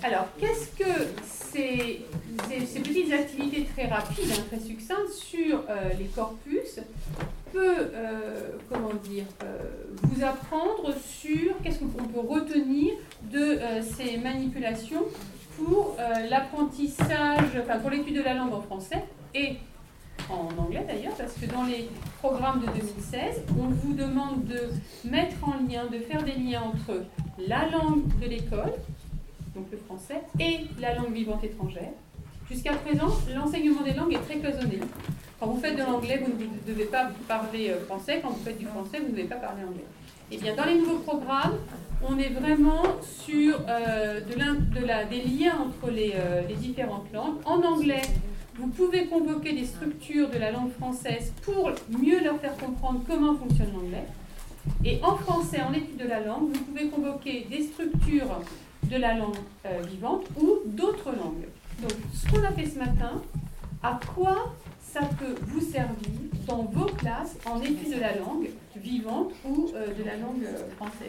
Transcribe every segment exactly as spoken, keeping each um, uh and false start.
Alors, qu'est-ce que ces, ces, ces petites activités très rapides, hein, très succinctes sur euh, les corpus peut, euh, comment dire, euh, vous apprendre sur qu'est-ce qu'on peut retenir de euh, ces manipulations pour euh, l'apprentissage, enfin pour l'étude de la langue en français et en anglais d'ailleurs, parce que dans les programmes de deux mille seize, on vous demande de mettre en lien, de faire des liens entre la langue de l'école, donc le français, et la langue vivante étrangère. Jusqu'à présent, l'enseignement des langues est très cloisonné. Quand vous faites de l'anglais, vous ne devez pas parler français. Quand vous faites du français, vous ne devez pas parler anglais. Eh bien, dans les nouveaux programmes, on est vraiment sur euh, de de la, des liens entre les, euh, les différentes langues. En anglais, vous pouvez convoquer des structures de la langue française pour mieux leur faire comprendre comment fonctionne l'anglais. Et en français, en étude de la langue, vous pouvez convoquer des structures de la langue euh, vivante ou d'autres langues. Donc, ce qu'on a fait ce matin, à quoi ça peut vous servir dans vos classes en étude de la langue vivante ou euh, de la langue euh, française?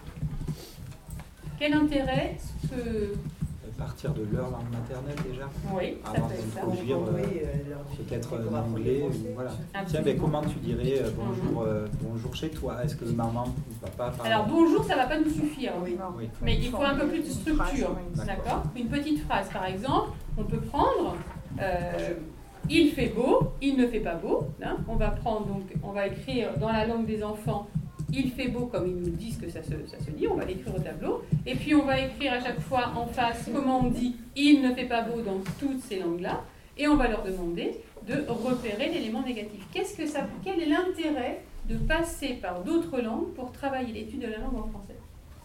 Quel intérêt que... Partir de leur langue maternelle déjà, oui, avant d'introduire euh, peut-être euh, l'anglais. Voilà. Tiens, ben, comment tu dirais euh, bonjour, euh, bonjour chez toi? Est-ce que maman ou papa parle? Alors bonjour, ça ne va pas nous suffire, oui. Oui. Mais il faut un peu plus de structure, d'accord? Une petite phrase, par exemple, on peut prendre euh, il fait beau, il ne fait pas beau. Hein. On va prendre donc, on va écrire dans la langue des enfants. Il fait beau comme ils nous disent que ça se, ça se dit, on va l'écrire au tableau. Et puis on va écrire à chaque fois en face comment on dit il ne fait pas beau dans toutes ces langues-là. Et on va leur demander de repérer l'élément négatif. Qu'est-ce que ça, quel est l'intérêt de passer par d'autres langues pour travailler l'étude de la langue en français?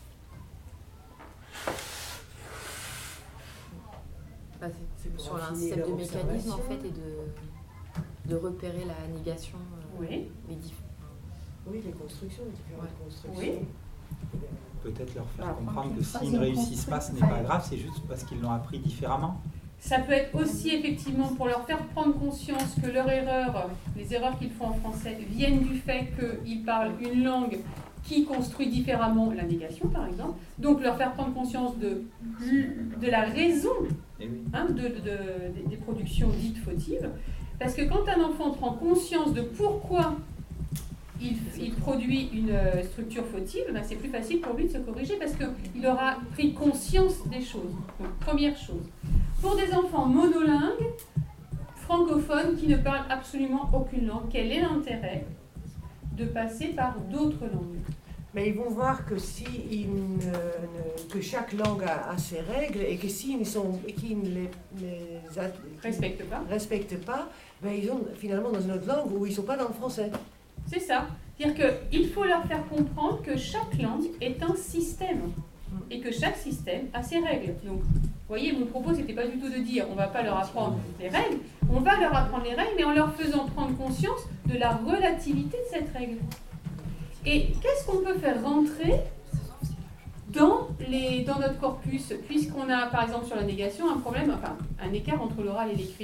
Bah, c'est sur un système de mécanisme en fait et de, de repérer la négation, euh, oui. les différents. Oui, les constructions, les différentes ouais. constructions. Oui. Peut-être leur faire comprendre que s'ils ne réussissent pas, ce n'est pas grave, c'est juste parce qu'ils l'ont appris différemment. Ça peut être aussi effectivement pour leur faire prendre conscience que leur erreur, les erreurs qu'ils font en français, viennent du fait qu'ils parlent une langue qui construit différemment la négation, par exemple. Donc leur faire prendre conscience de, de la raison hein, de, de, de, des productions dites fautives. Parce que quand un enfant prend conscience de pourquoi Il, il produit une structure fautive, ben c'est plus facile pour lui de se corriger parce qu'il aura pris conscience des choses. Donc, première chose. Pour des enfants monolingues, francophones qui ne parlent absolument aucune langue, quel est l'intérêt de passer par d'autres langues? Mais ils vont voir que, si ils ne, ne, que chaque langue a, a ses règles et que s'ils qui ne les, les respectent pas, respectent pas ben ils sont finalement dans une autre langue où ils ne sont pas dans le français. C'est ça. C'est-à-dire qu'il faut leur faire comprendre que chaque langue est un système et que chaque système a ses règles. Donc, vous voyez, mon propos, ce n'était pas du tout de dire on ne va pas leur apprendre les règles, on va leur apprendre les règles, mais en leur faisant prendre conscience de la relativité de cette règle. Et qu'est-ce qu'on peut faire rentrer dans, les, dans notre corpus, puisqu'on a, par exemple, sur la négation, un problème, enfin, un écart entre l'oral et l'écrit.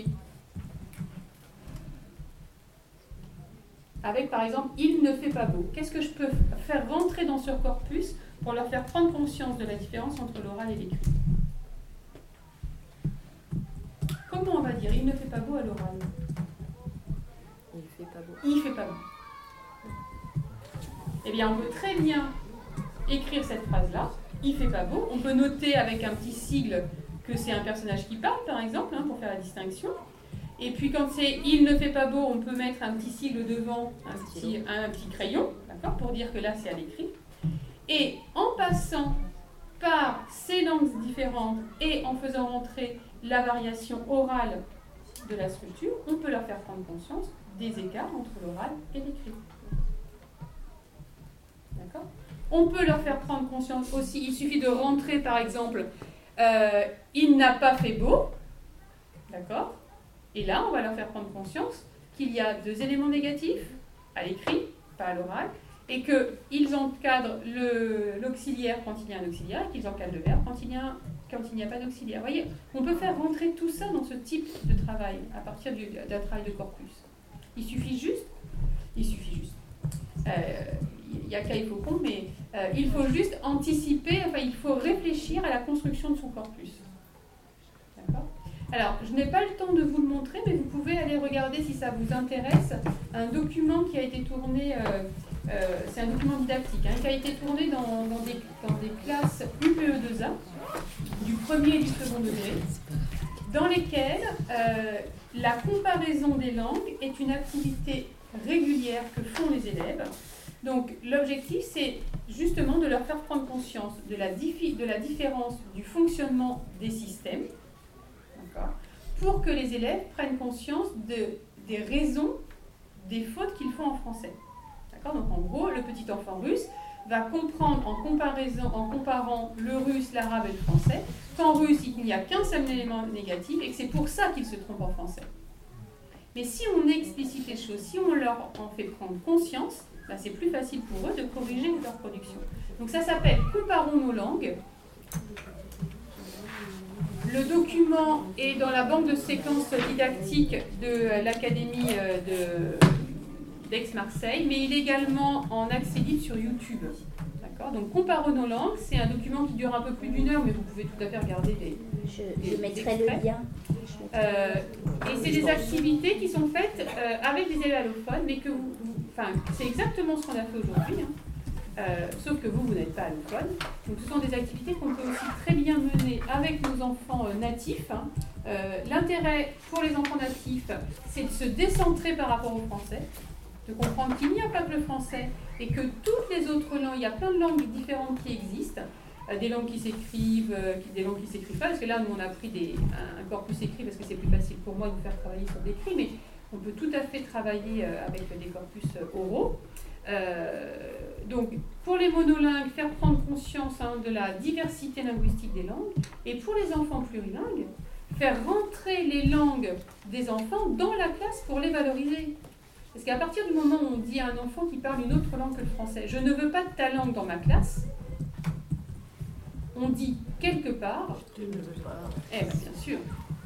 Avec, par exemple, il ne fait pas beau. Qu'est-ce que je peux faire rentrer dans ce corpus pour leur faire prendre conscience de la différence entre l'oral et l'écrit? Comment on va dire il ne fait pas beau à l'oral? Il ne fait pas beau. Il fait pas beau. Eh bien, on peut très bien écrire cette phrase-là. Il fait pas beau. On peut noter avec un petit sigle que c'est un personnage qui parle, par exemple, hein, pour faire la distinction. Et puis quand c'est « il ne fait pas beau », on peut mettre un petit sigle devant, un petit, un petit crayon, d'accord, pour dire que là c'est à l'écrit. Et en passant par ces langues différentes et en faisant rentrer la variation orale de la structure, on peut leur faire prendre conscience des écarts entre l'oral et l'écrit. D'accord ? On peut leur faire prendre conscience aussi, il suffit de rentrer par exemple euh, « il n'a pas fait beau », d'accord ? Et là, on va leur faire prendre conscience qu'il y a deux éléments négatifs, à l'écrit, pas à l'oral, et qu'ils encadrent le, l'auxiliaire quand il y a un auxiliaire, et qu'ils encadrent le verbe quand il y a, quand il n'y a pas d'auxiliaire. Vous voyez, on peut faire rentrer tout ça dans ce type de travail, à partir du, d'un travail de corpus. Il suffit juste, il suffit juste, euh, il y a Caille Faucon, mais euh, il faut juste anticiper, enfin il faut réfléchir à la construction de son corpus. Alors, je n'ai pas le temps de vous le montrer, mais vous pouvez aller regarder si ça vous intéresse. Un document qui a été tourné, euh, euh, c'est un document didactique, hein, qui a été tourné dans, dans, des, dans des classes U P E deux A, du premier et du second degré, dans lesquelles euh, la comparaison des langues est une activité régulière que font les élèves. Donc, l'objectif, c'est justement de leur faire prendre conscience de la, diffi- de la différence du fonctionnement des systèmes, pour que les élèves prennent conscience de, des raisons des fautes qu'ils font en français. D'accord ? Donc en gros, le petit enfant russe va comprendre en, comparaison, en comparant le russe, l'arabe et le français qu'en russe, il n'y a qu'un seul élément négatif et que c'est pour ça qu'il se trompe en français. Mais si on explicite les choses, si on leur en fait prendre conscience, ben c'est plus facile pour eux de corriger leur production. Donc ça s'appelle « Comparons nos langues ». Le document est dans la banque de séquences didactiques de l'Académie de, d'Aix-Marseille, mais il est également en accès libre sur YouTube. D'accord ? Donc, Comparons nos langues, c'est un document qui dure un peu plus d'une heure, mais vous pouvez tout à fait regarder les. Je, je les mettrai extraits. Le lien. Euh, et c'est des activités qui sont faites euh, avec des élèves allophones, mais que vous. Enfin, c'est exactement ce qu'on a fait aujourd'hui. Hein. Euh, sauf que vous, vous n'êtes pas allophone. Donc ce sont des activités qu'on peut aussi très bien mener avec nos enfants euh, natifs. Hein. Euh, l'intérêt pour les enfants natifs, c'est de se décentrer par rapport au français, de comprendre qu'il n'y a pas que le français et que toutes les autres langues, il y a plein de langues différentes qui existent, euh, des langues qui s'écrivent, euh, des langues qui ne s'écrivent pas, parce que là, nous, on a pris des, un, un corpus écrit parce que c'est plus facile pour moi de vous faire travailler sur l'écrit, mais on peut tout à fait travailler euh, avec des corpus euh, oraux. Euh, donc, pour les monolingues, faire prendre conscience hein, de la diversité linguistique des langues, et pour les enfants plurilingues, faire rentrer les langues des enfants dans la classe pour les valoriser. Parce qu'à partir du moment où on dit à un enfant qui parle une autre langue que le français, je ne veux pas de ta langue dans ma classe, on dit quelque part, eh bien, bien sûr,